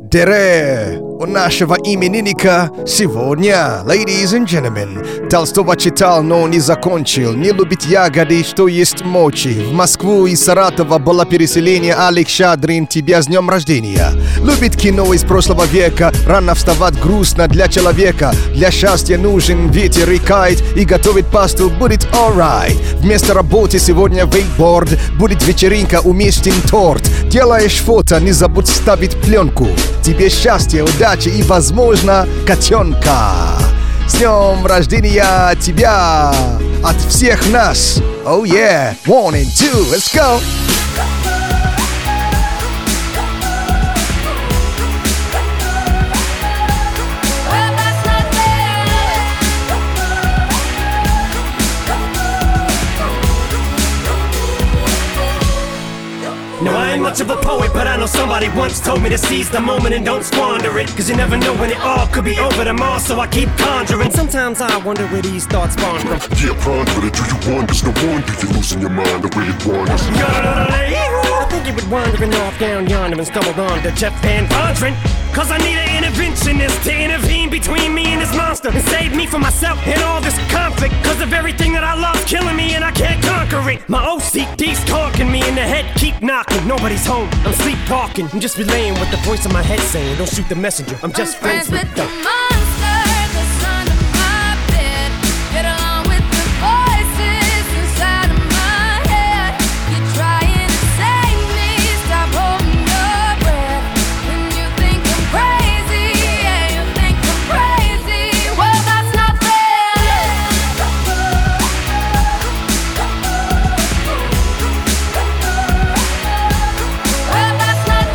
Дере, у нашего именинника сегодня, ladies and gentlemen. Толстого читал, но не закончил. Не любит ягоды, что есть мочи. В Москву и Саратова было переселение. Алекс Шадрин, тебя с днем рождения. Любит кино из прошлого века. Рано вставать грустно для человека. Для счастья нужен ветер и кайт. И готовить пасту будет alright. Вместо работы сегодня вейкборд. Будет вечеринка, уместен торт. Делаешь фото, не забудь ставить пленку. Тебе счастья, удачи и, возможно, котенка. С днем рождения тебя от всех нас. Oh yeah, 1 and 2, let's go. Now I ain't much of a poet, but I know somebody once told me to seize the moment and don't squander it. Cause you never know when it all could be over tomorrow, so I keep conjuring. Sometimes I wonder where these thoughts spawn from. Yeah, ponder it, do you wonder? No wonder you're losing your mind the way it wanders. I think you were wandering off down yonder and stumbled on to Jeff Van Vondren. Cause I need an interventionist to intervene between me and this monster and save me from myself and all this conflict. Cause of everything that I love's killing me and I can't conquer it. My OCD's talking me in the head, keep knocking. Nobody's home, I'm sleepwalking. I'm just relaying what the voice in my head saying. Don't shoot the messenger, I'm just friends with the monster that's under my bed. Get along with the voices inside of my head. You're trying to save me, stop holding your breath. When you think I'm crazy, yeah, you think I'm crazy. Well, that's not fair. Well, that's not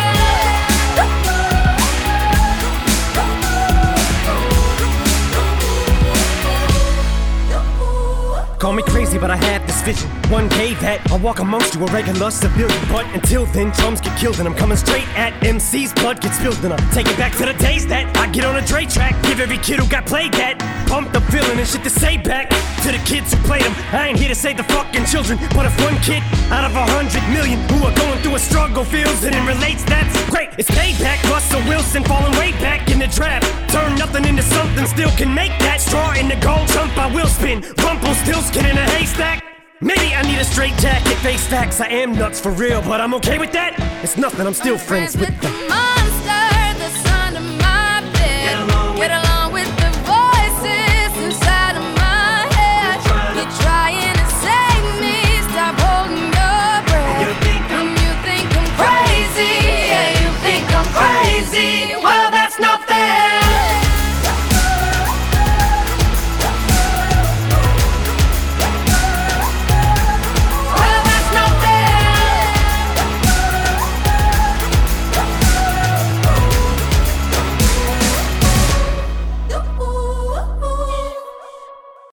fair. Call me crazy, but I had this vision. One day that I'll walk amongst you, a regular civilian. But until then, drums get killed and I'm coming straight at MC's blood gets spilled. And I'm taking back to the days that I get on a Dre track. Give every kid who got played that pump the feeling and shit to say back to the kids who played them. I ain't here to save the fucking children, but if one kid out of 100 million who are going through a struggle feels it and relates, that's great. It's payback. Russell Wilson falling way back in the draft. Turn nothing into something, still can make that. Straw in the gold jump, I will spin. Rumpelstiltskin in a haystack. Maybe I need a straight jacket, face facts. I am nuts for real, but I'm okay with that. It's nothing, I'm still friends with the monster.